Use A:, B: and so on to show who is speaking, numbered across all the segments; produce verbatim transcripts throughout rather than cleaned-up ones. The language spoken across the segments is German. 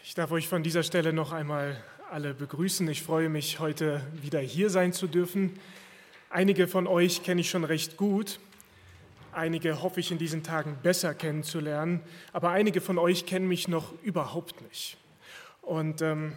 A: Ich darf euch von dieser Stelle noch einmal alle begrüßen. Ich freue mich, heute wieder hier sein zu dürfen. Einige von euch kenne ich schon recht gut, einige hoffe ich in diesen Tagen besser kennenzulernen, aber einige von euch kennen mich noch überhaupt nicht. Und ähm,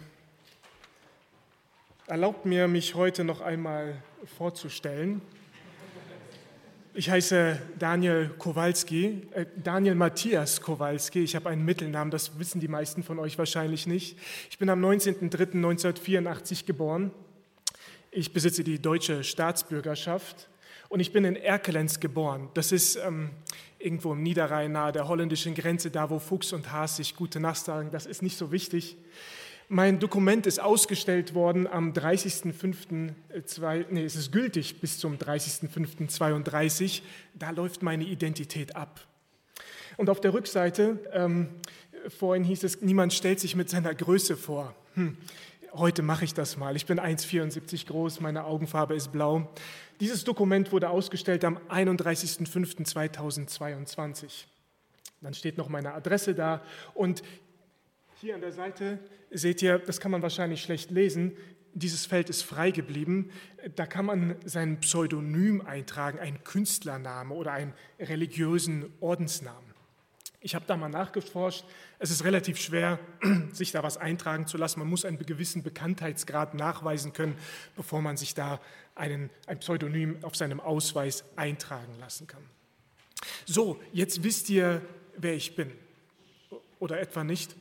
A: erlaubt mir, mich heute noch einmal vorzustellen. Ich heiße Daniel Kowalski, äh, Daniel Matthias Kowalski. Ich habe einen Mittelnamen, das wissen die meisten von euch wahrscheinlich nicht. Ich bin am neunzehnten dritten neunzehnhundertvierundachtzig geboren. Ich besitze die deutsche Staatsbürgerschaft und ich bin in Erkelenz geboren. Das ist ähm, irgendwo im Niederrhein nahe der holländischen Grenze, da wo Fuchs und Haas sich gute Nacht sagen. Das ist nicht so wichtig. Mein Dokument ist ausgestellt worden am dreißigsten fünften Nee, es ist gültig bis zum dreißigsten fünften zweiunddreißig. Da läuft meine Identität ab. Und auf der Rückseite, ähm, vorhin hieß es, niemand stellt sich mit seiner Größe vor. Hm, heute mache ich das mal. Ich bin eins Komma vierundsiebzig groß, meine Augenfarbe ist blau. Dieses Dokument wurde ausgestellt am einunddreißigsten fünften zweitausendzweiundzwanzig. Dann steht noch meine Adresse da und hier an der Seite seht ihr, das kann man wahrscheinlich schlecht lesen, dieses Feld ist frei geblieben. Da kann man sein Pseudonym eintragen, einen Künstlername oder einen religiösen Ordensnamen. Ich habe da mal nachgeforscht. Es ist relativ schwer, sich da was eintragen zu lassen. Man muss einen gewissen Bekanntheitsgrad nachweisen können, bevor man sich da einen, ein Pseudonym auf seinem Ausweis eintragen lassen kann. So, jetzt wisst ihr, wer ich bin. Oder etwa nicht?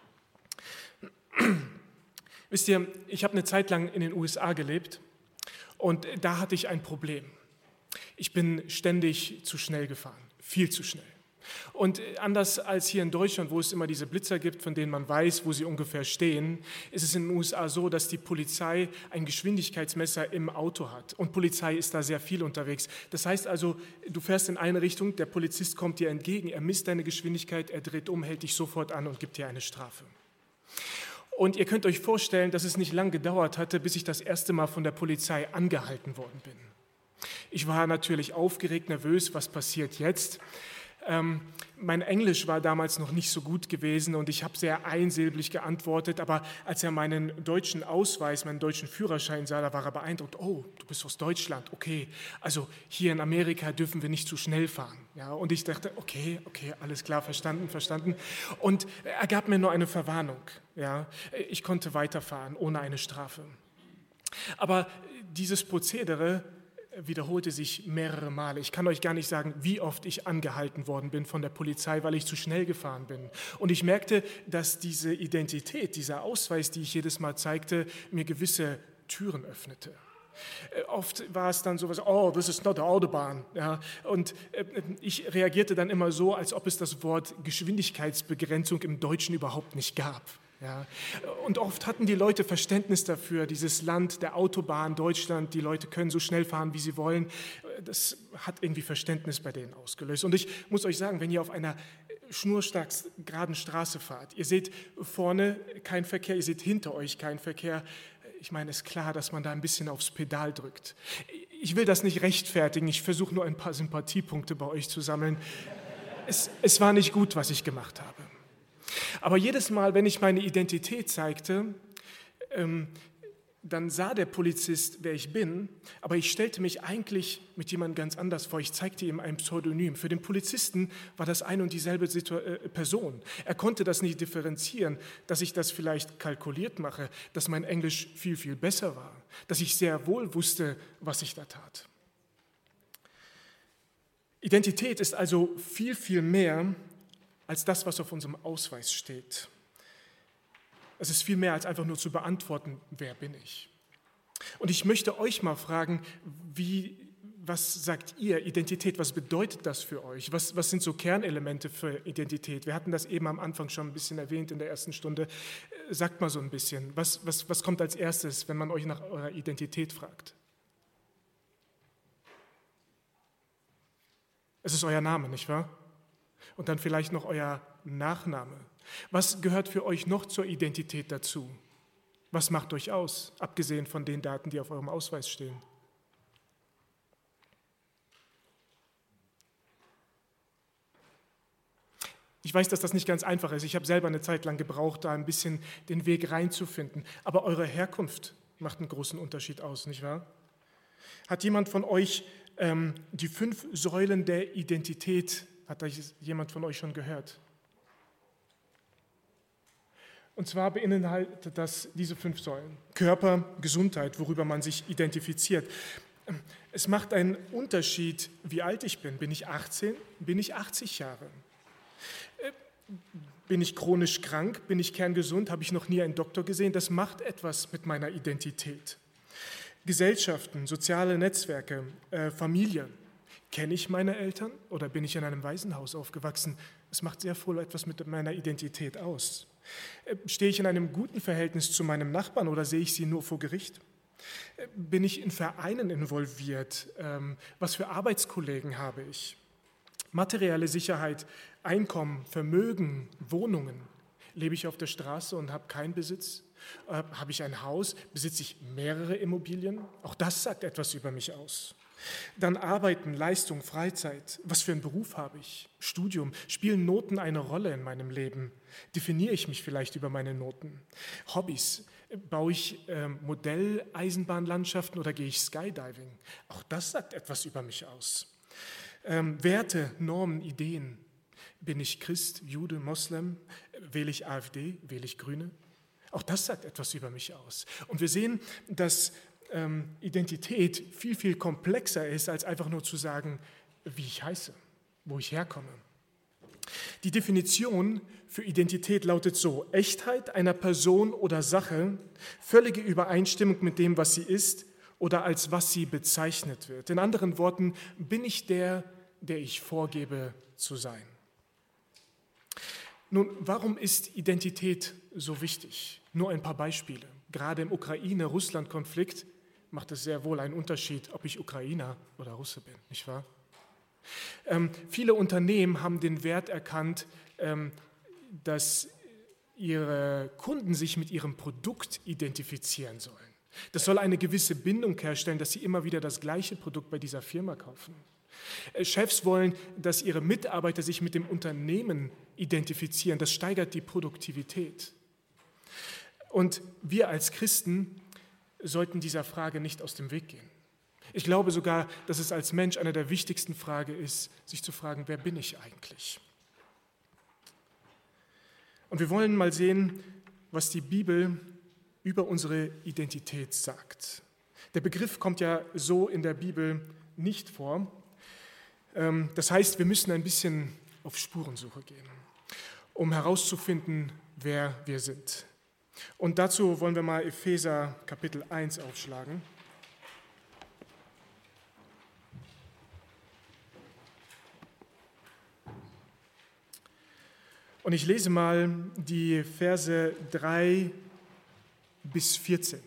A: Wisst ihr, ich habe eine Zeit lang in den U S A gelebt und da hatte ich ein Problem. Ich bin ständig zu schnell gefahren, viel zu schnell. Und anders als hier in Deutschland, wo es immer diese Blitzer gibt, von denen man weiß, wo sie ungefähr stehen, ist es in den U S A so, dass die Polizei ein Geschwindigkeitsmesser im Auto hat. Und Polizei ist da sehr viel unterwegs. Das heißt also, du fährst in eine Richtung, der Polizist kommt dir entgegen, er misst deine Geschwindigkeit, er dreht um, hält dich sofort an und gibt dir eine Strafe. Und ihr könnt euch vorstellen, dass es nicht lang gedauert hatte, bis ich das erste Mal von der Polizei angehalten worden bin. Ich war natürlich aufgeregt, nervös, was passiert jetzt? Ähm, mein Englisch war damals noch nicht so gut gewesen und ich habe sehr einsilbig geantwortet, aber als er meinen deutschen Ausweis, meinen deutschen Führerschein sah, da war er beeindruckt. Oh, du bist aus Deutschland, okay, also hier in Amerika dürfen wir nicht zu schnell fahren. Ja, und ich dachte, okay, okay, alles klar, verstanden, verstanden. Und er gab mir nur eine Verwarnung. Ja, ich konnte weiterfahren ohne eine Strafe. Aber dieses Prozedere wiederholte sich mehrere Male. Ich kann euch gar nicht sagen, wie oft ich angehalten worden bin von der Polizei, weil ich zu schnell gefahren bin. Und ich merkte, dass diese Identität, dieser Ausweis, die ich jedes Mal zeigte, mir gewisse Türen öffnete. Oft war es dann sowas, oh, this is not the Autobahn. Ja, und ich reagierte dann immer so, als ob es das Wort Geschwindigkeitsbegrenzung im Deutschen überhaupt nicht gab. Ja, und oft hatten die Leute Verständnis dafür, dieses Land der Autobahn, Deutschland, die Leute können so schnell fahren, wie sie wollen. Das hat irgendwie Verständnis bei denen ausgelöst. Und ich muss euch sagen, wenn ihr auf einer schnurstracks geraden Straße fahrt, ihr seht vorne keinen Verkehr, ihr seht hinter euch keinen Verkehr, ich meine, es ist klar, dass man da ein bisschen aufs Pedal drückt. Ich will das nicht rechtfertigen, ich versuche nur ein paar Sympathiepunkte bei euch zu sammeln. Es, es war nicht gut, was ich gemacht habe. Aber jedes Mal, wenn ich meine Identität zeigte, ähm, dann sah der Polizist, wer ich bin, aber ich stellte mich eigentlich mit jemandem ganz anders vor. Ich zeigte ihm ein Pseudonym. Für den Polizisten war das eine und dieselbe Situ- äh, Person. Er konnte das nicht differenzieren, dass ich das vielleicht kalkuliert mache, dass mein Englisch viel, viel besser war, dass ich sehr wohl wusste, was ich da tat. Identität ist also viel, viel mehr als das, was auf unserem Ausweis steht. Es ist viel mehr als einfach nur zu beantworten, wer bin ich? Und ich möchte euch mal fragen, wie, was sagt ihr, Identität, was bedeutet das für euch? Was, was sind so Kernelemente für Identität? Wir hatten das eben am Anfang schon ein bisschen erwähnt in der ersten Stunde. Sagt mal so ein bisschen, was, was, was kommt als erstes, wenn man euch nach eurer Identität fragt? Es ist euer Name, nicht wahr? Und dann vielleicht noch euer Nachname. Was gehört für euch noch zur Identität dazu? Was macht euch aus, abgesehen von den Daten, die auf eurem Ausweis stehen? Ich weiß, dass das nicht ganz einfach ist. Ich habe selber eine Zeit lang gebraucht, da ein bisschen den Weg reinzufinden. Aber eure Herkunft macht einen großen Unterschied aus, nicht wahr? Hat jemand von euch ähm, die fünf Säulen der Identität, hat das jemand von euch schon gehört? Und zwar beinhaltet das diese fünf Säulen. Körper, Gesundheit, worüber man sich identifiziert. Es macht einen Unterschied, wie alt ich bin. Bin ich achtzehn? Bin ich achtzig Jahre? Bin ich chronisch krank? Bin ich kerngesund? Habe ich noch nie einen Doktor gesehen? Das macht etwas mit meiner Identität. Gesellschaften, soziale Netzwerke, äh, Familie. Kenne ich meine Eltern oder bin ich in einem Waisenhaus aufgewachsen? Es macht sehr wohl etwas mit meiner Identität aus. Äh, stehe ich in einem guten Verhältnis zu meinem Nachbarn oder sehe ich sie nur vor Gericht? Äh, bin ich in Vereinen involviert? Ähm, was für Arbeitskollegen habe ich? Materielle Sicherheit, Einkommen, Vermögen, Wohnungen. Lebe ich auf der Straße und habe keinen Besitz? Äh, habe ich ein Haus? Besitze ich mehrere Immobilien? Auch das sagt etwas über mich aus. Dann Arbeiten, Leistung, Freizeit. Was für einen Beruf habe ich? Studium. Spielen Noten eine Rolle in meinem Leben? Definiere ich mich vielleicht über meine Noten? Hobbys. Baue ich äh, Modelleisenbahnlandschaften oder gehe ich Skydiving? Auch das sagt etwas über mich aus. Ähm, Werte, Normen, Ideen. Bin ich Christ, Jude, Moslem? Wähle ich AfD? Wähle ich Grüne? Auch das sagt etwas über mich aus. Und wir sehen, dass ähm, Identität viel, viel komplexer ist, als einfach nur zu sagen, wie ich heiße, wo ich herkomme. Die Definition für Identität lautet so: Echtheit einer Person oder Sache, völlige Übereinstimmung mit dem, was sie ist oder als was sie bezeichnet wird. In anderen Worten, bin ich der, der ich vorgebe zu sein. Nun, warum ist Identität so wichtig? Nur ein paar Beispiele. Gerade im Ukraine-Russland-Konflikt macht es sehr wohl einen Unterschied, ob ich Ukrainer oder Russe bin, nicht wahr? Ähm, viele Unternehmen haben den Wert erkannt, ähm, dass ihre Kunden sich mit ihrem Produkt identifizieren sollen. Das soll eine gewisse Bindung herstellen, dass sie immer wieder das gleiche Produkt bei dieser Firma kaufen. Äh, Chefs wollen, dass ihre Mitarbeiter sich mit dem Unternehmen identifizieren. Das steigert die Produktivität. Und wir als Christen sollten dieser Frage nicht aus dem Weg gehen. Ich glaube sogar, dass es als Mensch eine der wichtigsten Fragen ist, sich zu fragen, wer bin ich eigentlich? Und wir wollen mal sehen, was die Bibel über unsere Identität sagt. Der Begriff kommt ja so in der Bibel nicht vor. Das heißt, wir müssen ein bisschen auf Spurensuche gehen, um herauszufinden, wer wir sind. Und dazu wollen wir mal Epheser Kapitel eins aufschlagen. Und ich lese mal die Verse drei bis vierzehn.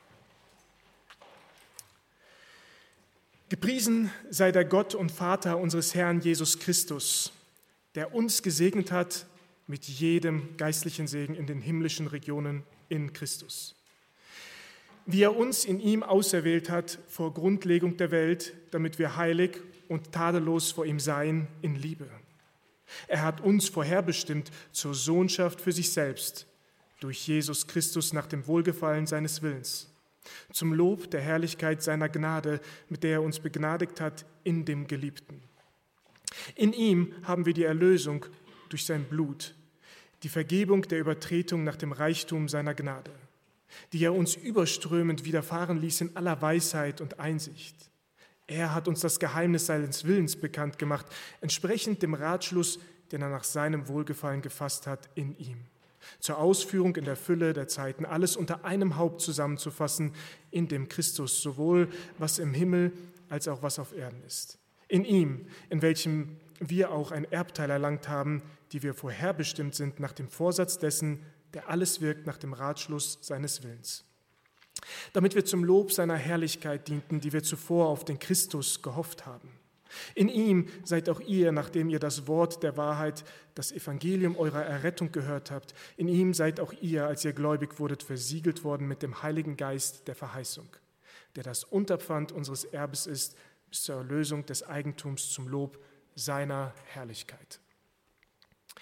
A: Gepriesen sei der Gott und Vater unseres Herrn Jesus Christus, der uns gesegnet hat mit jedem geistlichen Segen in den himmlischen Regionen in Christus. Wie er uns in ihm auserwählt hat vor Grundlegung der Welt, damit wir heilig und tadellos vor ihm seien in Liebe. Er hat uns vorherbestimmt zur Sohnschaft für sich selbst, durch Jesus Christus nach dem Wohlgefallen seines Willens, zum Lob der Herrlichkeit seiner Gnade, mit der er uns begnadigt hat in dem Geliebten. In ihm haben wir die Erlösung durch sein Blut, die Vergebung der Übertretung nach dem Reichtum seiner Gnade, die er uns überströmend widerfahren ließ in aller Weisheit und Einsicht. Er hat uns das Geheimnis seines Willens bekannt gemacht, entsprechend dem Ratschluss, den er nach seinem Wohlgefallen gefasst hat in ihm, zur Ausführung in der Fülle der Zeiten, alles unter einem Haupt zusammenzufassen, in dem Christus, sowohl was im Himmel als auch was auf Erden ist. In ihm, in welchem wir auch ein Erbteil erlangt haben, die wir vorherbestimmt sind nach dem Vorsatz dessen, der alles wirkt nach dem Ratschluss seines Willens. Damit wir zum Lob seiner Herrlichkeit dienten, die wir zuvor auf den Christus gehofft haben. In ihm seid auch ihr, nachdem ihr das Wort der Wahrheit, das Evangelium eurer Errettung gehört habt, in ihm seid auch ihr, als ihr gläubig wurdet, versiegelt worden mit dem Heiligen Geist der Verheißung, der das Unterpfand unseres Erbes ist, bis zur Erlösung des Eigentums zum Lob seiner Herrlichkeit.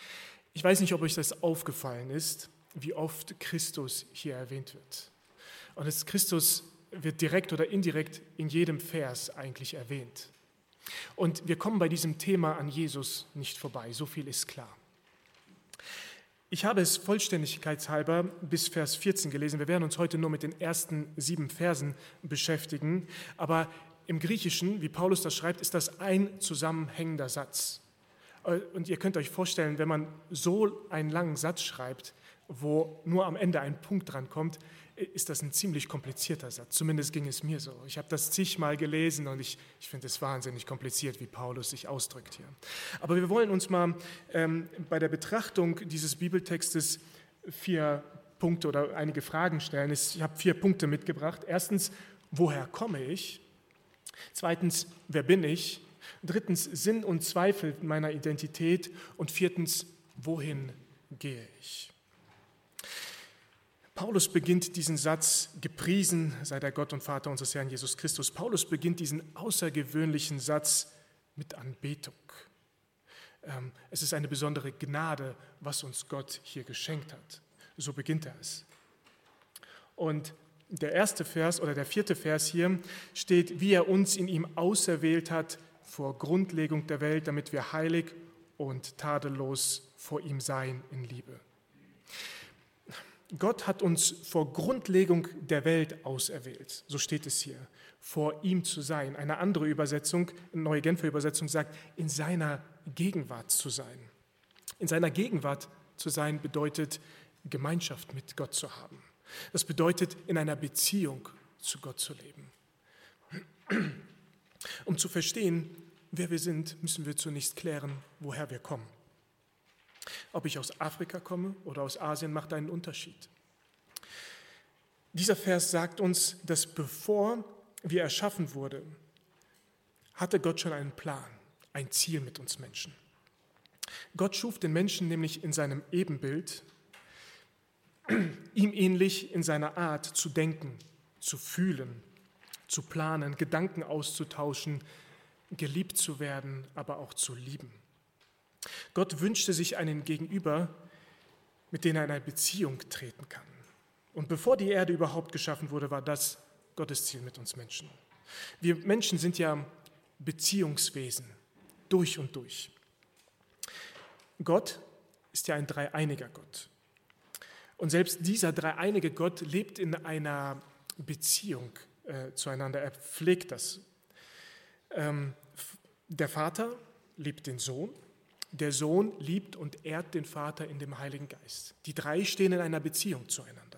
A: Ich weiß nicht, ob euch das aufgefallen ist, wie oft Christus hier erwähnt wird. Und es, Christus wird direkt oder indirekt in jedem Vers eigentlich erwähnt. Und wir kommen bei diesem Thema an Jesus nicht vorbei, so viel ist klar. Ich habe es vollständigkeitshalber bis Vers vierzehn gelesen. Wir werden uns heute nur mit den ersten sieben Versen beschäftigen. Aber im Griechischen, wie Paulus das schreibt, ist das ein zusammenhängender Satz. Und ihr könnt euch vorstellen, wenn man so einen langen Satz schreibt, wo nur am Ende ein Punkt dran kommt, ist das ein ziemlich komplizierter Satz. Zumindest ging es mir so. Ich habe das zigmal gelesen und ich, ich finde es wahnsinnig kompliziert, wie Paulus sich ausdrückt hier. Aber wir wollen uns mal ähm, bei der Betrachtung dieses Bibeltextes vier Punkte oder einige Fragen stellen. Ich habe vier Punkte mitgebracht. Erstens, woher komme ich? Zweitens, wer bin ich? Drittens, Sinn und Zweifel meiner Identität. Und viertens, wohin gehe ich? Paulus beginnt diesen Satz, gepriesen sei der Gott und Vater unseres Herrn Jesus Christus. Paulus beginnt diesen außergewöhnlichen Satz mit Anbetung. Es ist eine besondere Gnade, was uns Gott hier geschenkt hat. So beginnt er es. Und der erste Vers oder der vierte Vers hier steht, wie er uns in ihm auserwählt hat vor Grundlegung der Welt, damit wir heilig und tadellos vor ihm seien in Liebe. Gott hat uns vor Grundlegung der Welt auserwählt, so steht es hier, vor ihm zu sein. Eine andere Übersetzung, eine neue Genfer Übersetzung sagt, in seiner Gegenwart zu sein. In seiner Gegenwart zu sein bedeutet, Gemeinschaft mit Gott zu haben. Das bedeutet, in einer Beziehung zu Gott zu leben. Um zu verstehen, wer wir sind, müssen wir zunächst klären, woher wir kommen. Ob ich aus Afrika komme oder aus Asien, macht einen Unterschied. Dieser Vers sagt uns, dass bevor wir erschaffen wurden, hatte Gott schon einen Plan, ein Ziel mit uns Menschen. Gott schuf den Menschen nämlich in seinem Ebenbild, ihm ähnlich in seiner Art zu denken, zu fühlen, zu planen, Gedanken auszutauschen, geliebt zu werden, aber auch zu lieben. Gott wünschte sich einen Gegenüber, mit dem er in eine Beziehung treten kann. Und bevor die Erde überhaupt geschaffen wurde, war das Gottes Ziel mit uns Menschen. Wir Menschen sind ja Beziehungswesen, durch und durch. Gott ist ja ein dreieiniger Gott. Und selbst dieser dreieinige Gott lebt in einer Beziehung äh, zueinander. Er pflegt das. Ähm, der Vater liebt den Sohn. Der Sohn liebt und ehrt den Vater in dem Heiligen Geist. Die drei stehen in einer Beziehung zueinander.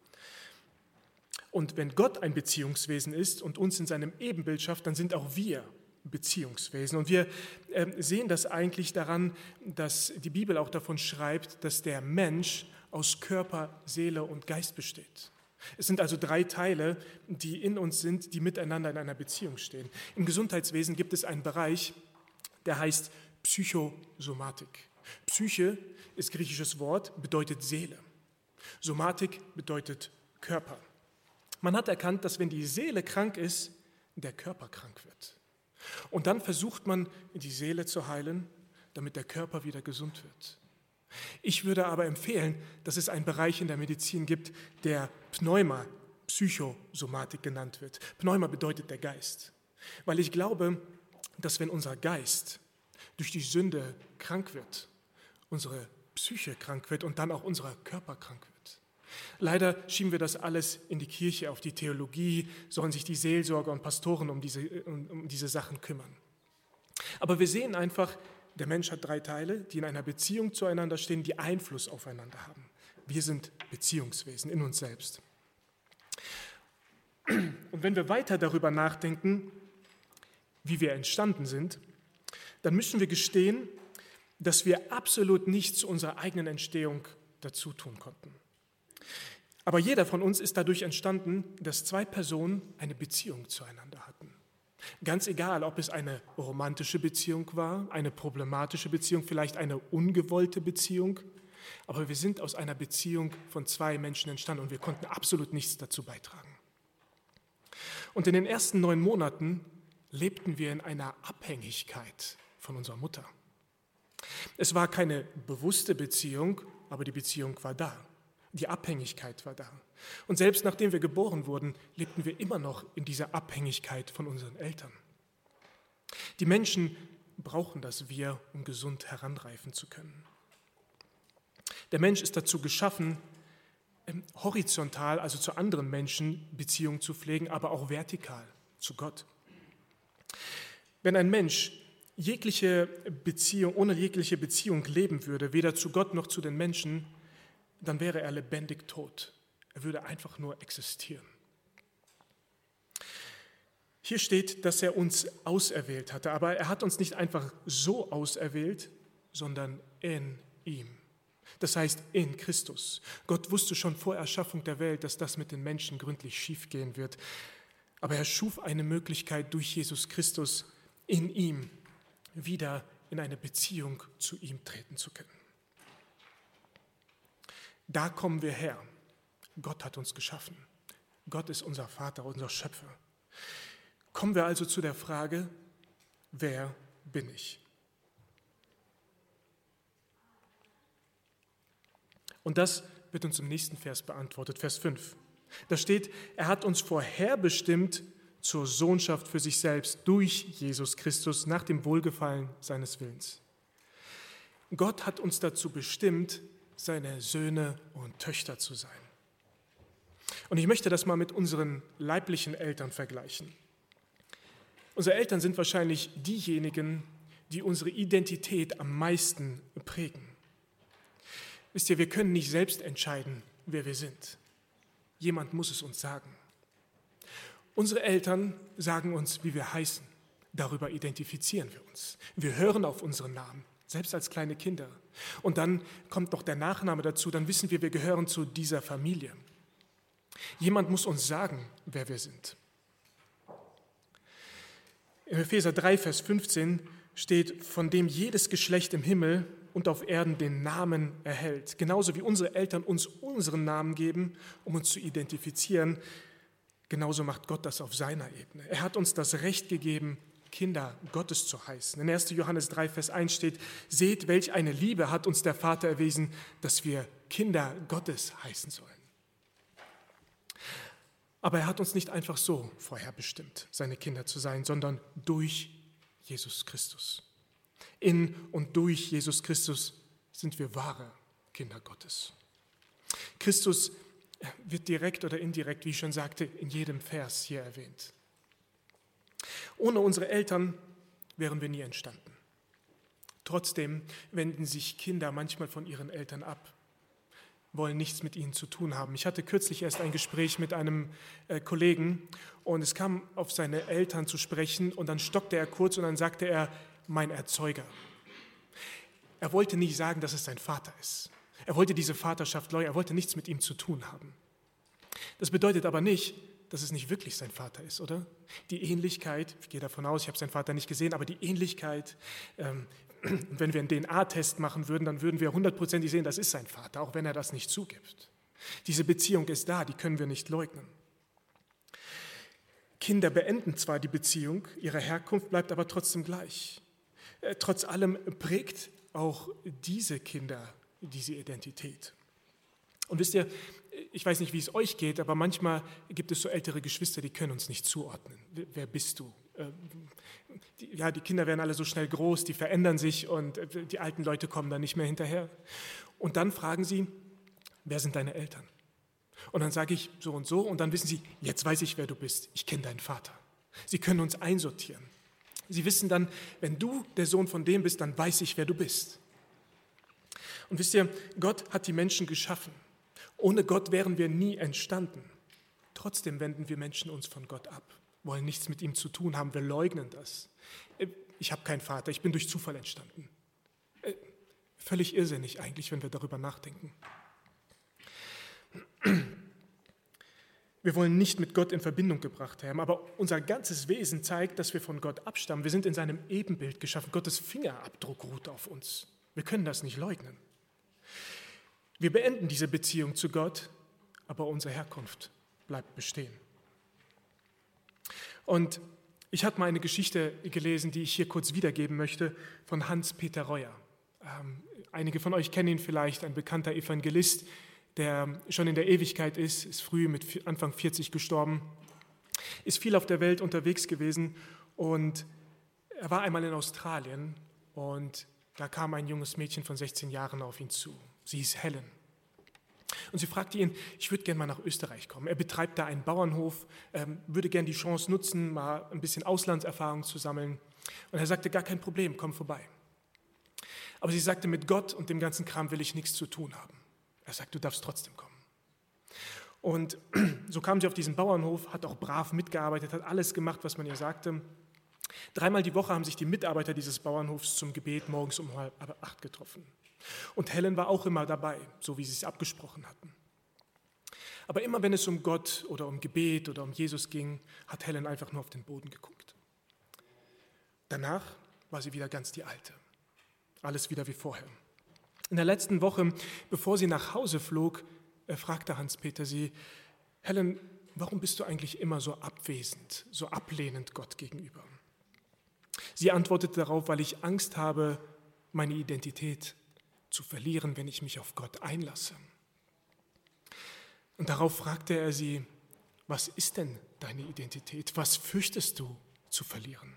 A: Und wenn Gott ein Beziehungswesen ist und uns in seinem Ebenbild schafft, dann sind auch wir Beziehungswesen. Und wir äh, sehen das eigentlich daran, dass die Bibel auch davon schreibt, dass der Mensch aus Körper, Seele und Geist besteht. Es sind also drei Teile, die in uns sind, die miteinander in einer Beziehung stehen. Im Gesundheitswesen gibt es einen Bereich, der heißt Psychosomatik. Psyche ist griechisches Wort, bedeutet Seele. Somatik bedeutet Körper. Man hat erkannt, dass wenn die Seele krank ist, der Körper krank wird. Und dann versucht man, die Seele zu heilen, damit der Körper wieder gesund wird. Ich würde aber empfehlen, dass es einen Bereich in der Medizin gibt, der Pneuma, Psychosomatik genannt wird. Pneuma bedeutet der Geist. Weil ich glaube, dass wenn unser Geist durch die Sünde krank wird, unsere Psyche krank wird und dann auch unser Körper krank wird. Leider schieben wir das alles in die Kirche, auf die Theologie, sollen sich die Seelsorger und Pastoren um diese, um, um diese Sachen kümmern. Aber wir sehen einfach, der Mensch hat drei Teile, die in einer Beziehung zueinander stehen, die Einfluss aufeinander haben. Wir sind Beziehungswesen in uns selbst. Und wenn wir weiter darüber nachdenken, wie wir entstanden sind, dann müssen wir gestehen, dass wir absolut nichts zu unserer eigenen Entstehung dazu tun konnten. Aber jeder von uns ist dadurch entstanden, dass zwei Personen eine Beziehung zueinander hatten. Ganz egal, ob es eine romantische Beziehung war, eine problematische Beziehung, vielleicht eine ungewollte Beziehung, aber wir sind aus einer Beziehung von zwei Menschen entstanden und wir konnten absolut nichts dazu beitragen. Und in den ersten neun Monaten lebten wir in einer Abhängigkeit von unserer Mutter. Es war keine bewusste Beziehung, aber die Beziehung war da. Die Abhängigkeit war da. Und selbst nachdem wir geboren wurden, lebten wir immer noch in dieser Abhängigkeit von unseren Eltern. Die Menschen brauchen das Wir, um gesund heranreifen zu können. Der Mensch ist dazu geschaffen, horizontal, also zu anderen Menschen, Beziehungen zu pflegen, aber auch vertikal zu Gott. Wenn ein Mensch jegliche Beziehung, ohne jegliche Beziehung leben würde, weder zu Gott noch zu den Menschen, dann wäre er lebendig tot. Er würde einfach nur existieren. Hier steht, dass er uns auserwählt hatte, aber er hat uns nicht einfach so auserwählt, sondern in ihm. Das heißt in Christus. Gott wusste schon vor Erschaffung der Welt, dass das mit den Menschen gründlich schiefgehen wird. Aber er schuf eine Möglichkeit durch Jesus Christus in ihm wieder in eine Beziehung zu ihm treten zu können. Da kommen wir her. Gott hat uns geschaffen. Gott ist unser Vater, unser Schöpfer. Kommen wir also zu der Frage, wer bin ich? Und das wird uns im nächsten Vers beantwortet, Vers fünf. Da steht, er hat uns vorherbestimmt zur Sohnschaft für sich selbst durch Jesus Christus nach dem Wohlgefallen seines Willens. Gott hat uns dazu bestimmt, seine Söhne und Töchter zu sein. Und ich möchte das mal mit unseren leiblichen Eltern vergleichen. Unsere Eltern sind wahrscheinlich diejenigen, die unsere Identität am meisten prägen. Wisst ihr, wir können nicht selbst entscheiden, wer wir sind. Jemand muss es uns sagen. Unsere Eltern sagen uns, wie wir heißen. Darüber identifizieren wir uns. Wir hören auf unseren Namen, selbst als kleine Kinder. Und dann kommt noch der Nachname dazu, dann wissen wir, wir gehören zu dieser Familie. Jemand muss uns sagen, wer wir sind. In Epheser drei, Vers fünfzehn steht, von dem jedes Geschlecht im Himmel und auf Erden den Namen erhält. Genauso wie unsere Eltern uns unseren Namen geben, um uns zu identifizieren, genauso macht Gott das auf seiner Ebene. Er hat uns das Recht gegeben, Kinder Gottes zu heißen. In erster Johannes drei, Vers eins steht, seht, welch eine Liebe hat uns der Vater erwiesen, dass wir Kinder Gottes heißen sollen. Aber er hat uns nicht einfach so vorherbestimmt, seine Kinder zu sein, sondern durch Jesus Christus. In und durch Jesus Christus sind wir wahre Kinder Gottes. Christus wird direkt oder indirekt, wie ich schon sagte, in jedem Vers hier erwähnt. Ohne unsere Eltern wären wir nie entstanden. Trotzdem wenden sich Kinder manchmal von ihren Eltern ab, wollen nichts mit ihnen zu tun haben. Ich hatte kürzlich erst ein Gespräch mit einem äh, Kollegen und es kam auf seine Eltern zu sprechen und dann stockte er kurz und dann sagte er, mein Erzeuger. Er wollte nie sagen, dass es sein Vater ist. Er wollte diese Vaterschaft leugnen, er wollte nichts mit ihm zu tun haben. Das bedeutet aber nicht, dass es nicht wirklich sein Vater ist, oder? Die Ähnlichkeit, ich gehe davon aus, ich habe seinen Vater nicht gesehen, aber die Ähnlichkeit, ähm, wenn wir einen D N A-Test machen würden, dann würden wir hundertprozentig sehen, das ist sein Vater, auch wenn er das nicht zugibt. Diese Beziehung ist da, die können wir nicht leugnen. Kinder beenden zwar die Beziehung, ihre Herkunft bleibt aber trotzdem gleich. Äh, trotz allem prägt auch diese Kinder diese Identität. Und wisst ihr, ich weiß nicht, wie es euch geht, aber manchmal gibt es so ältere Geschwister, die können uns nicht zuordnen. Wer bist du? Die, ja, die Kinder werden alle so schnell groß, die verändern sich und die alten Leute kommen dann nicht mehr hinterher. Und dann fragen sie, wer sind deine Eltern? Und dann sage ich so und so und dann wissen sie, jetzt weiß ich, wer du bist. Ich kenne deinen Vater. Sie können uns einsortieren. Sie wissen dann, wenn du der Sohn von dem bist, dann weiß ich, wer du bist. Und wisst ihr, Gott hat die Menschen geschaffen. Ohne Gott wären wir nie entstanden. Trotzdem wenden wir Menschen uns von Gott ab, wollen nichts mit ihm zu tun haben, wir leugnen das. Ich habe keinen Vater, ich bin durch Zufall entstanden. Völlig irrsinnig eigentlich, wenn wir darüber nachdenken. Wir wollen nicht mit Gott in Verbindung gebracht haben, aber unser ganzes Wesen zeigt, dass wir von Gott abstammen. Wir sind in seinem Ebenbild geschaffen. Gottes Fingerabdruck ruht auf uns. Wir können das nicht leugnen. Wir beenden diese Beziehung zu Gott, aber unsere Herkunft bleibt bestehen. Und ich habe mal eine Geschichte gelesen, die ich hier kurz wiedergeben möchte, von Hans-Peter Reuer. Ähm, einige von euch kennen ihn vielleicht, ein bekannter Evangelist, der schon in der Ewigkeit ist, ist früh mit Anfang vierzig gestorben, ist viel auf der Welt unterwegs gewesen und er war einmal in Australien und da kam ein junges Mädchen von sechzehn Jahren auf ihn zu. Sie hieß Helen. Und sie fragte ihn, ich würde gerne mal nach Österreich kommen. Er betreibt da einen Bauernhof, ähm, würde gerne die Chance nutzen, mal ein bisschen Auslandserfahrung zu sammeln. Und er sagte, gar kein Problem, komm vorbei. Aber sie sagte, mit Gott und dem ganzen Kram will ich nichts zu tun haben. Er sagt, du darfst trotzdem kommen. Und so kam sie auf diesen Bauernhof, hat auch brav mitgearbeitet, hat alles gemacht, was man ihr sagte. Dreimal die Woche haben sich die Mitarbeiter dieses Bauernhofs zum Gebet morgens um halb acht getroffen. Und Helen war auch immer dabei, so wie sie es abgesprochen hatten. Aber immer wenn es um Gott oder um Gebet oder um Jesus ging, hat Helen einfach nur auf den Boden geguckt. Danach war sie wieder ganz die Alte. Alles wieder wie vorher. In der letzten Woche, bevor sie nach Hause flog, fragte Hans-Peter sie, Helen, warum bist du eigentlich immer so abwesend, so ablehnend Gott gegenüber? Sie antwortete darauf, weil ich Angst habe, meine Identität zu verlieren, wenn ich mich auf Gott einlasse. Und darauf fragte er sie, was ist denn deine Identität? Was fürchtest du zu verlieren?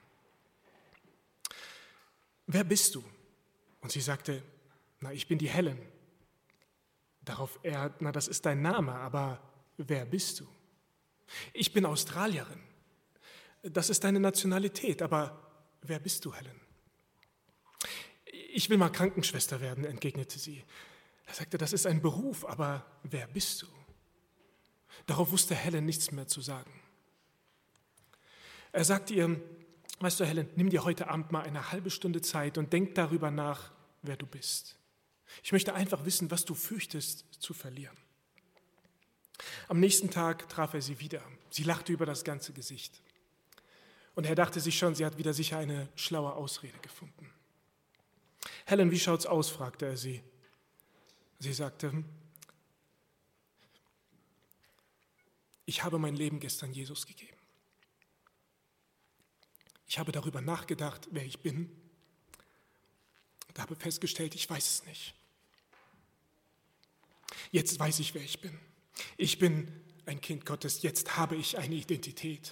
A: Wer bist du? Und sie sagte, na, ich bin die Helen. Darauf er, na, das ist dein Name, aber wer bist du? Ich bin Australierin. Das ist deine Nationalität, aber wer bist du, Helen? Ich will mal Krankenschwester werden, entgegnete sie. Er sagte, das ist ein Beruf, aber wer bist du? Darauf wusste Helen nichts mehr zu sagen. Er sagte ihr, weißt du, Helen, nimm dir heute Abend mal eine halbe Stunde Zeit und denk darüber nach, wer du bist. Ich möchte einfach wissen, was du fürchtest zu verlieren. Am nächsten Tag traf er sie wieder. Sie lachte über das ganze Gesicht. Und er dachte sich schon, sie hat wieder sicher eine schlaue Ausrede gefunden. Helen, wie schaut's aus? Fragte er sie. Sie sagte, ich habe mein Leben gestern Jesus gegeben. Ich habe darüber nachgedacht, wer ich bin, und habe festgestellt, ich weiß es nicht. Jetzt weiß ich, wer ich bin. Ich bin ein Kind Gottes, jetzt habe ich eine Identität.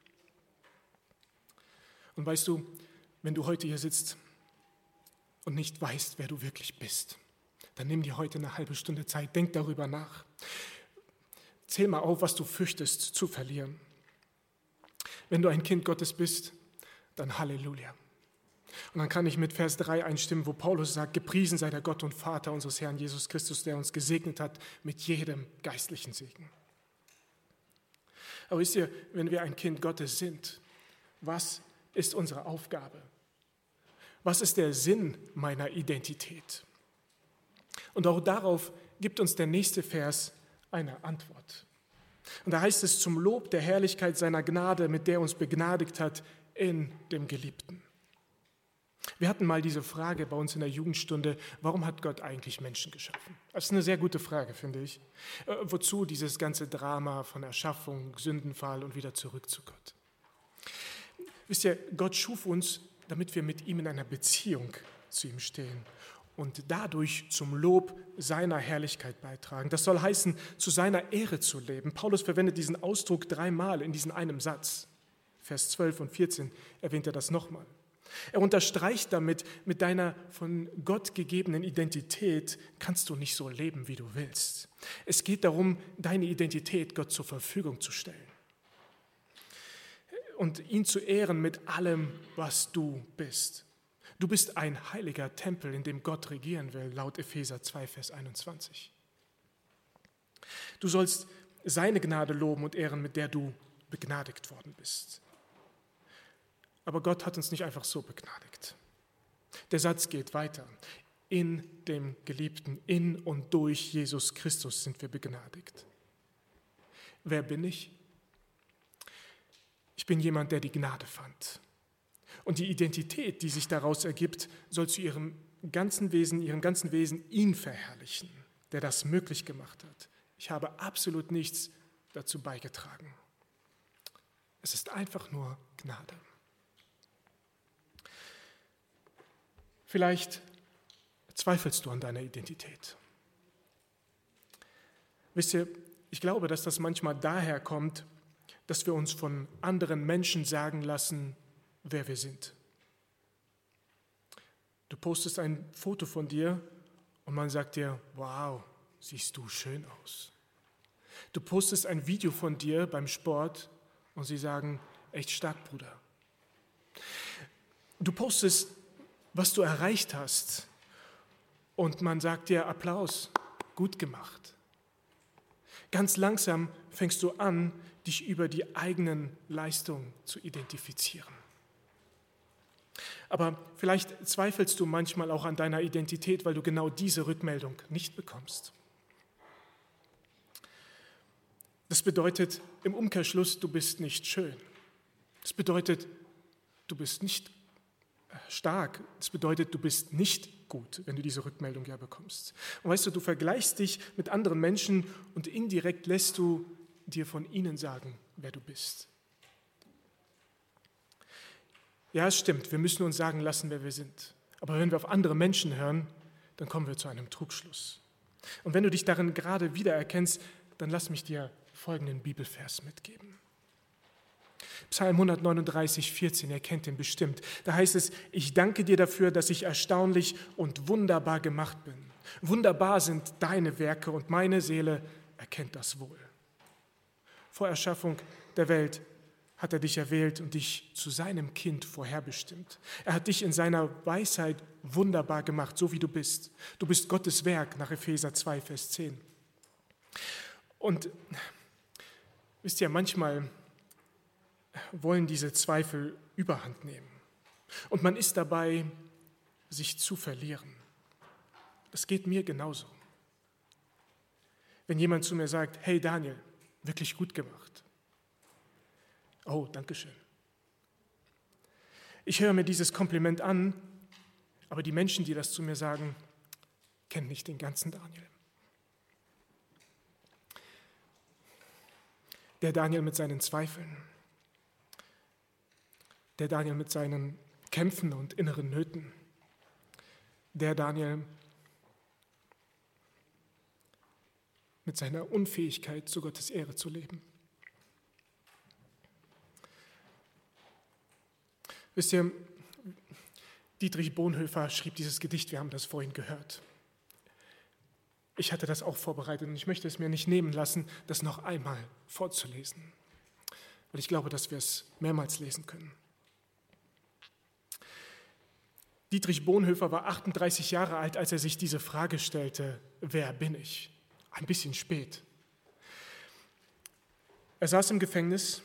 A: Und weißt du, wenn du heute hier sitzt und nicht weißt, wer du wirklich bist, dann nimm dir heute eine halbe Stunde Zeit, denk darüber nach. Zähl mal auf, was du fürchtest zu verlieren. Wenn du ein Kind Gottes bist, dann Halleluja. Und dann kann ich mit Vers drei einstimmen, wo Paulus sagt, gepriesen sei der Gott und Vater unseres Herrn Jesus Christus, der uns gesegnet hat mit jedem geistlichen Segen. Aber wisst ihr, wenn wir ein Kind Gottes sind, was ist unsere Aufgabe? Was ist der Sinn meiner Identität? Und auch darauf gibt uns der nächste Vers eine Antwort. Und da heißt es, zum Lob der Herrlichkeit seiner Gnade, mit der er uns begnadigt hat in dem Geliebten. Wir hatten mal diese Frage bei uns in der Jugendstunde, warum hat Gott eigentlich Menschen geschaffen? Das ist eine sehr gute Frage, finde ich. Äh, wozu dieses ganze Drama von Erschaffung, Sündenfall und wieder zurück zu Gott? Wisst ihr, Gott schuf uns, damit wir mit ihm in einer Beziehung zu ihm stehen und dadurch zum Lob seiner Herrlichkeit beitragen. Das soll heißen, zu seiner Ehre zu leben. Paulus verwendet diesen Ausdruck dreimal in diesem einen Satz. Vers zwölf und vierzehn erwähnt er das nochmal. Er unterstreicht damit, mit deiner von Gott gegebenen Identität kannst du nicht so leben, wie du willst. Es geht darum, deine Identität Gott zur Verfügung zu stellen und ihn zu ehren mit allem, was du bist. Du bist ein heiliger Tempel, in dem Gott regieren will, laut Epheser zwei, Vers einundzwanzig. Du sollst seine Gnade loben und ehren, mit der du begnadigt worden bist. Aber Gott hat uns nicht einfach so begnadigt. Der Satz geht weiter. In dem Geliebten, in und durch Jesus Christus sind wir begnadigt. Wer bin ich? Ich bin jemand, der die Gnade fand. Und die Identität, die sich daraus ergibt, soll zu ihrem ganzen Wesen, ihrem ganzen Wesen ihn verherrlichen, der das möglich gemacht hat. Ich habe absolut nichts dazu beigetragen. Es ist einfach nur Gnade. Vielleicht Zweifelst du an deiner Identität? Wisst ihr, ich glaube, dass das manchmal daher kommt, dass wir uns von anderen Menschen sagen lassen, wer wir sind. Du postest ein Foto von dir und man sagt dir, wow, siehst du schön aus. Du postest ein Video von dir beim Sport und sie sagen, echt stark, Bruder. Du postest, was du erreicht hast und man sagt dir, Applaus, gut gemacht. Ganz langsam fängst du an, dich über die eigenen Leistungen zu identifizieren. Aber vielleicht zweifelst du manchmal auch an deiner Identität, weil du genau diese Rückmeldung nicht bekommst. Das bedeutet im Umkehrschluss, du bist nicht schön. Das bedeutet, du bist nicht stark. Das bedeutet, du bist nicht gut, wenn du diese Rückmeldung ja bekommst. Und weißt du, du vergleichst dich mit anderen Menschen und indirekt lässt du dir von ihnen sagen, wer du bist. Ja, es stimmt, wir müssen uns sagen lassen, wer wir sind. Aber wenn wir auf andere Menschen hören, dann kommen wir zu einem Trugschluss. Und wenn du dich darin gerade wiedererkennst, dann lass mich dir folgenden Bibelvers mitgeben. Psalm hundertneununddreißig, vierzehn, ihr kennt den bestimmt. Da heißt es, ich danke dir dafür, dass ich erstaunlich und wunderbar gemacht bin. Wunderbar sind deine Werke und meine Seele erkennt das wohl. Vor Erschaffung der Welt hat er dich erwählt und dich zu seinem Kind vorherbestimmt. Er hat dich in seiner Weisheit wunderbar gemacht, so wie du bist. Du bist Gottes Werk, nach Epheser zwei, Vers zehn. Und wisst ihr, manchmal wollen diese Zweifel Überhand nehmen. Und man ist dabei, sich zu verlieren. Das geht mir genauso. Wenn jemand zu mir sagt, hey Daniel, wirklich gut gemacht. Oh, danke schön. Ich höre mir dieses Kompliment an, aber die Menschen, die das zu mir sagen, kennen nicht den ganzen Daniel. Der Daniel mit seinen Zweifeln, der Daniel mit seinen Kämpfen und inneren Nöten, der Daniel mit seiner Unfähigkeit, zu Gottes Ehre zu leben. Wisst ihr, Dietrich Bonhoeffer schrieb dieses Gedicht, wir haben das vorhin gehört. Ich hatte das auch vorbereitet und ich möchte es mir nicht nehmen lassen, das noch einmal vorzulesen, weil ich glaube, dass wir es mehrmals lesen können. Dietrich Bonhoeffer war achtunddreißig Jahre alt, als er sich diese Frage stellte, wer bin ich? Ein bisschen spät. Er saß im Gefängnis,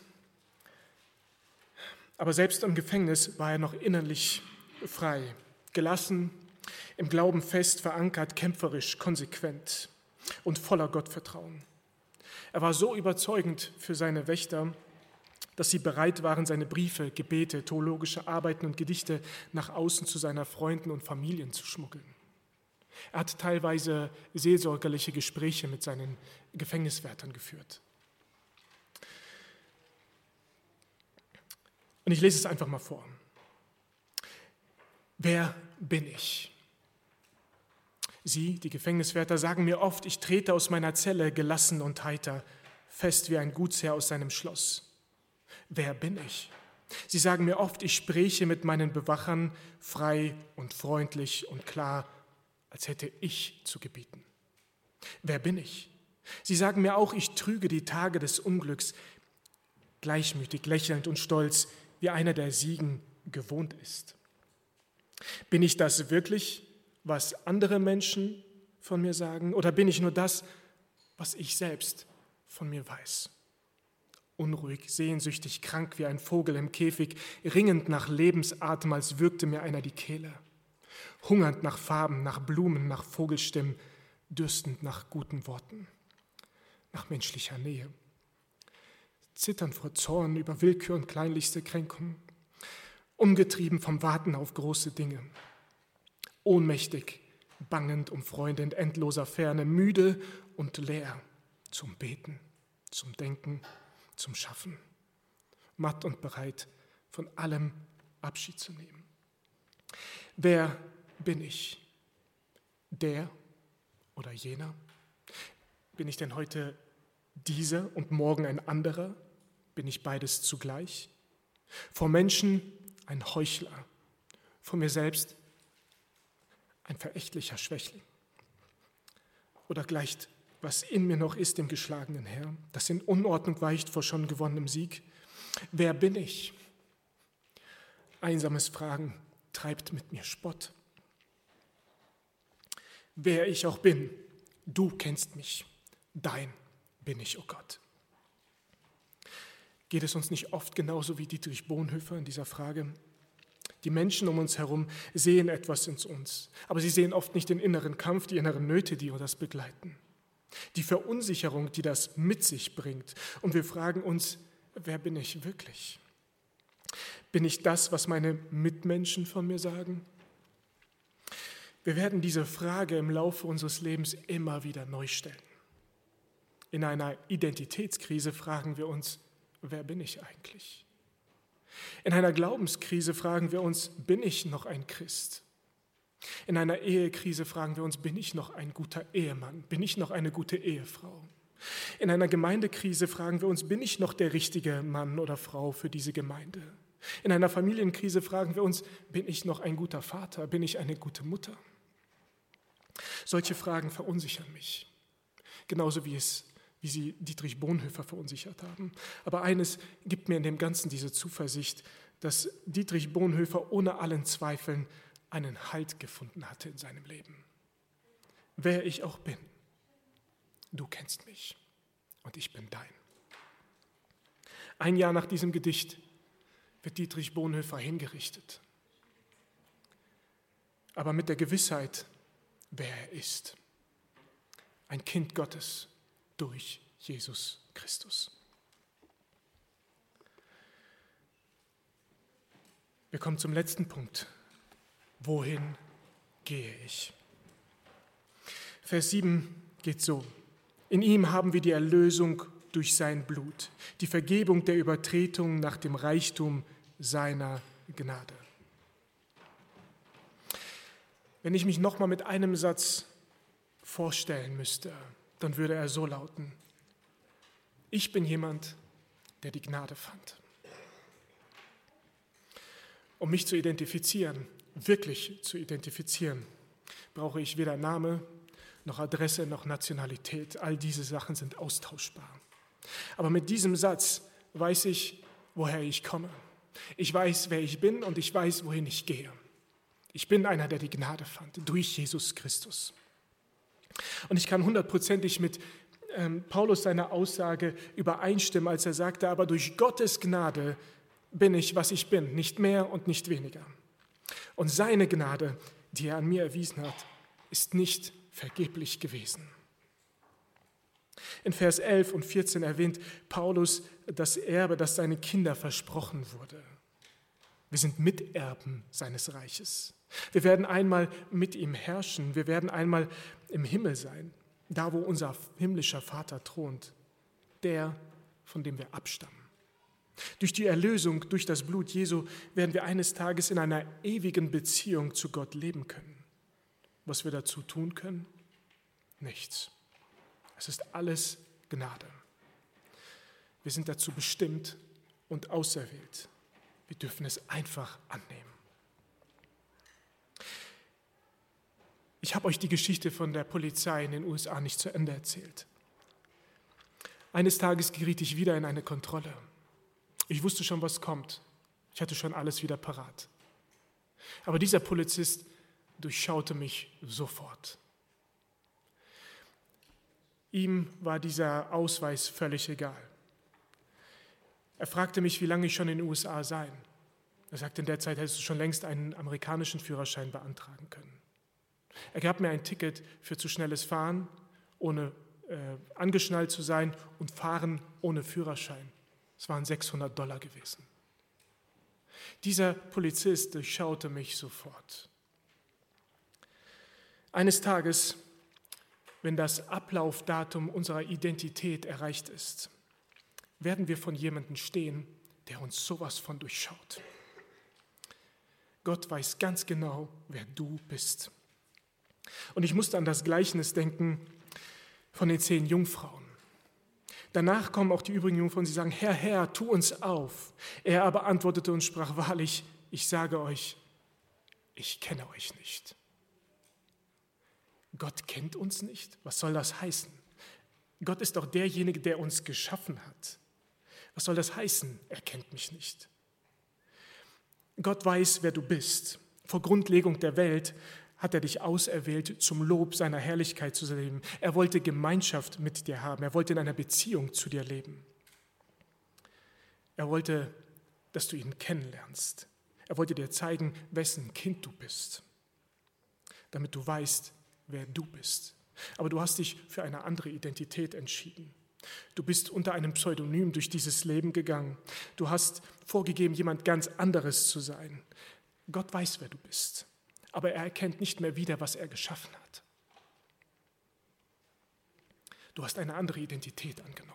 A: aber selbst im Gefängnis war er noch innerlich frei, gelassen, im Glauben fest verankert, kämpferisch, konsequent und voller Gottvertrauen. Er war so überzeugend für seine Wächter, dass sie bereit waren, seine Briefe, Gebete, theologische Arbeiten und Gedichte nach außen zu seiner Freunden und Familien zu schmuggeln. Er hat teilweise seelsorgerliche Gespräche mit seinen Gefängniswärtern geführt. Und ich lese es einfach mal vor. Wer bin ich? Sie, die Gefängniswärter, sagen mir oft, ich trete aus meiner Zelle gelassen und heiter, fest wie ein Gutsherr aus seinem Schloss. Wer bin ich? Sie sagen mir oft, ich spräche mit meinen Bewachern frei und freundlich und klar, als hätte ich zu gebieten. Wer bin ich? Sie sagen mir auch, ich trüge die Tage des Unglücks, gleichmütig, lächelnd und stolz, wie einer, der Siegen gewohnt ist. Bin ich das wirklich, was andere Menschen von mir sagen, oder bin ich nur das, was ich selbst von mir weiß? Unruhig, sehnsüchtig, krank wie ein Vogel im Käfig, ringend nach Lebensatem, als würgte mir einer die Kehle. Hungernd nach Farben, nach Blumen, nach Vogelstimmen, dürstend nach guten Worten, nach menschlicher Nähe. Zitternd vor Zorn über Willkür und kleinlichste Kränkung, umgetrieben vom Warten auf große Dinge, ohnmächtig, bangend um Freunde in endloser Ferne, müde und leer zum Beten, zum Denken, zum Schaffen, matt und bereit, von allem Abschied zu nehmen. Wer bin ich? der oder jener? Bin ich denn heute dieser und morgen ein anderer? Bin ich beides zugleich? Vor Menschen ein Heuchler, vor mir selbst ein verächtlicher Schwächling. Oder gleicht, was in mir noch ist, dem geschlagenen Herrn, das in Unordnung weicht vor schon gewonnenem Sieg? Wer bin ich? Einsames Fragen treibt mit mir Spott. Wer ich auch bin, du kennst mich, dein bin ich, o Gott. Geht es uns nicht oft genauso wie Dietrich Bonhoeffer in dieser Frage? Die Menschen um uns herum sehen etwas in uns, aber sie sehen oft nicht den inneren Kampf, die inneren Nöte, die das begleiten, die Verunsicherung, die das mit sich bringt. Und wir fragen uns, wer bin ich wirklich? Bin ich das, was meine Mitmenschen von mir sagen? Wir werden diese Frage im Laufe unseres Lebens immer wieder neu stellen. In einer Identitätskrise fragen wir uns, wer bin ich eigentlich? In einer Glaubenskrise fragen wir uns, bin ich noch ein Christ? In einer Ehekrise fragen wir uns, bin ich noch ein guter Ehemann? Bin ich noch eine gute Ehefrau? In einer Gemeindekrise fragen wir uns, bin ich noch der richtige Mann oder Frau für diese Gemeinde? In einer Familienkrise fragen wir uns, bin ich noch ein guter Vater? Bin ich eine gute Mutter? Solche Fragen verunsichern mich, genauso wie es wie sie Dietrich Bonhoeffer verunsichert haben. Aber eines gibt mir in dem Ganzen diese Zuversicht, dass Dietrich Bonhoeffer ohne allen Zweifeln einen Halt gefunden hatte in seinem Leben. Wer ich auch bin, du kennst mich und ich bin dein. Ein Jahr nach diesem Gedicht wird Dietrich Bonhoeffer hingerichtet. Aber mit der Gewissheit, wer er ist. Ein Kind Gottes durch Jesus Christus. Wir kommen zum letzten Punkt. Wohin gehe ich? Vers sieben geht so. In ihm haben wir die Erlösung durch sein Blut, die Vergebung der Übertretungen nach dem Reichtum seiner Gnade. Wenn ich mich nochmal mit einem Satz vorstellen müsste, dann würde er so lauten: Ich bin jemand, der die Gnade fand. Um mich zu identifizieren, wirklich zu identifizieren, brauche ich weder Name, noch Adresse, noch Nationalität. All diese Sachen sind austauschbar. Aber mit diesem Satz weiß ich, woher ich komme. Ich weiß, wer ich bin und ich weiß, wohin ich gehe. Ich bin einer, der die Gnade fand, durch Jesus Christus. Und ich kann hundertprozentig mit ähm, Paulus seiner Aussage übereinstimmen, als er sagte, aber durch Gottes Gnade bin ich, was ich bin, nicht mehr und nicht weniger. Und seine Gnade, die er an mir erwiesen hat, ist nicht vergeblich gewesen. In Vers elf und vierzehn erwähnt Paulus das Erbe, das seinen Kindern versprochen wurde. Wir sind Miterben seines Reiches. Wir werden einmal mit ihm herrschen. Wir werden einmal im Himmel sein, da wo unser himmlischer Vater thront, der, von dem wir abstammen. Durch die Erlösung, durch das Blut Jesu werden wir eines Tages in einer ewigen Beziehung zu Gott leben können. Was wir dazu tun können? Nichts. Es ist alles Gnade. Wir sind dazu bestimmt und auserwählt. Wir dürfen es einfach annehmen. Ich habe euch die Geschichte von der Polizei in den U S A nicht zu Ende erzählt. Eines Tages geriet ich wieder in eine Kontrolle. Ich wusste schon, was kommt. Ich hatte schon alles wieder parat. Aber dieser Polizist durchschaute mich sofort. Ihm war dieser Ausweis völlig egal. Er fragte mich, wie lange ich schon in den U S A sei. Er sagte, in der Zeit hättest du schon längst einen amerikanischen Führerschein beantragen können. Er gab mir ein Ticket für zu schnelles Fahren, ohne äh, angeschnallt zu sein, und Fahren ohne Führerschein. Es waren sechshundert Dollar gewesen. Dieser Polizist durchschaute mich sofort. Eines Tages, wenn das Ablaufdatum unserer Identität erreicht ist, werden wir von jemandem stehen, der uns sowas von durchschaut. Gott weiß ganz genau, wer du bist. Und ich musste an das Gleichnis denken von den zehn Jungfrauen. Danach kommen auch die übrigen Jungfrauen, sie sagen, Herr, Herr, tu uns auf. Er aber antwortete und sprach, wahrlich, ich sage euch, ich kenne euch nicht. Gott kennt uns nicht? Was soll das heißen? Gott ist doch derjenige, der uns geschaffen hat. Was soll das heißen? Er kennt mich nicht. Gott weiß, wer du bist. Vor Grundlegung der Welt hat er dich auserwählt, zum Lob seiner Herrlichkeit zu leben. Er wollte Gemeinschaft mit dir haben. Er wollte in einer Beziehung zu dir leben. Er wollte, dass du ihn kennenlernst. Er wollte dir zeigen, wessen Kind du bist, damit du weißt, wer du bist. Aber du hast dich für eine andere Identität entschieden. Du bist unter einem Pseudonym durch dieses Leben gegangen. Du hast vorgegeben, jemand ganz anderes zu sein. Gott weiß, wer du bist, aber er erkennt nicht mehr wieder, was er geschaffen hat. Du hast eine andere Identität angenommen.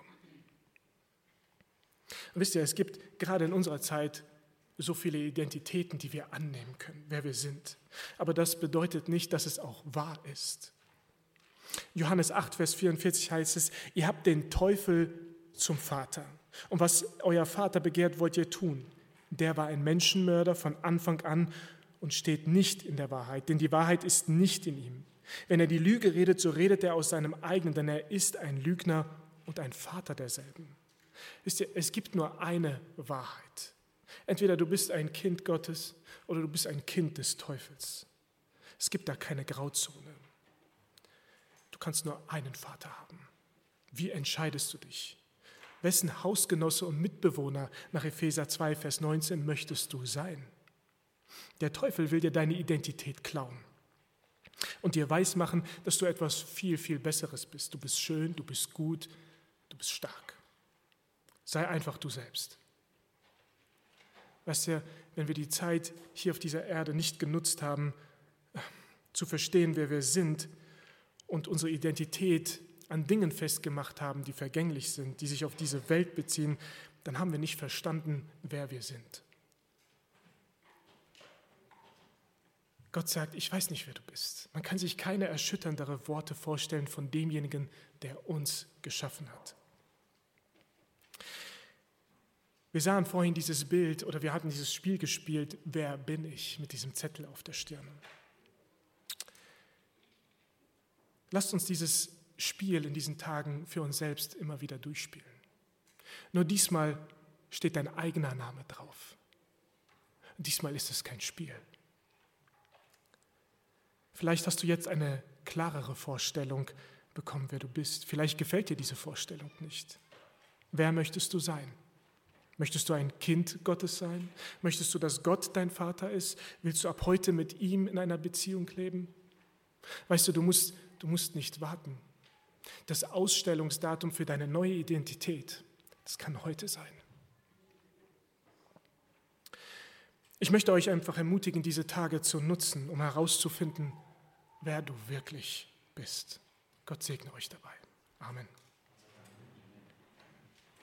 A: Und wisst ihr, es gibt gerade in unserer Zeit so viele Identitäten, die wir annehmen können, wer wir sind. Aber das bedeutet nicht, dass es auch wahr ist. Johannes acht, Vers vierundvierzig heißt es, ihr habt den Teufel zum Vater. Und was euer Vater begehrt, wollt ihr tun. Der war ein Menschenmörder von Anfang an und steht nicht in der Wahrheit, denn die Wahrheit ist nicht in ihm. Wenn er die Lüge redet, so redet er aus seinem eigenen, denn er ist ein Lügner und ein Vater derselben. Wisst ihr, es gibt nur eine Wahrheit. Entweder du bist ein Kind Gottes oder du bist ein Kind des Teufels. Es gibt da keine Grauzone. Du kannst nur einen Vater haben. Wie entscheidest du dich? Wessen Hausgenosse und Mitbewohner nach Epheser zwei, Vers neunzehn möchtest du sein? Der Teufel will dir deine Identität klauen und dir weismachen, dass du etwas viel, viel Besseres bist. Du bist schön, du bist gut, du bist stark. Sei einfach du selbst. Weißt du, wenn wir die Zeit hier auf dieser Erde nicht genutzt haben, zu verstehen, wer wir sind und unsere Identität an Dingen festgemacht haben, die vergänglich sind, die sich auf diese Welt beziehen, dann haben wir nicht verstanden, wer wir sind. Gott sagt, ich weiß nicht, wer du bist. Man kann sich keine erschütterndere Worte vorstellen von demjenigen, der uns geschaffen hat. Wir sahen vorhin dieses Bild oder wir hatten dieses Spiel gespielt, wer bin ich, mit diesem Zettel auf der Stirn. Lasst uns dieses Spiel in diesen Tagen für uns selbst immer wieder durchspielen. Nur diesmal steht dein eigener Name drauf. Diesmal ist es kein Spiel. Vielleicht hast du jetzt eine klarere Vorstellung bekommen, wer du bist. Vielleicht gefällt dir diese Vorstellung nicht. Wer möchtest du sein? Möchtest du ein Kind Gottes sein? Möchtest du, dass Gott dein Vater ist? Willst du ab heute mit ihm in einer Beziehung leben? Weißt du, du musst, du musst nicht warten. Das Ausstellungsdatum für deine neue Identität, das kann heute sein. Ich möchte euch einfach ermutigen, diese Tage zu nutzen, um herauszufinden, wer du wirklich bist. Gott segne euch dabei. Amen.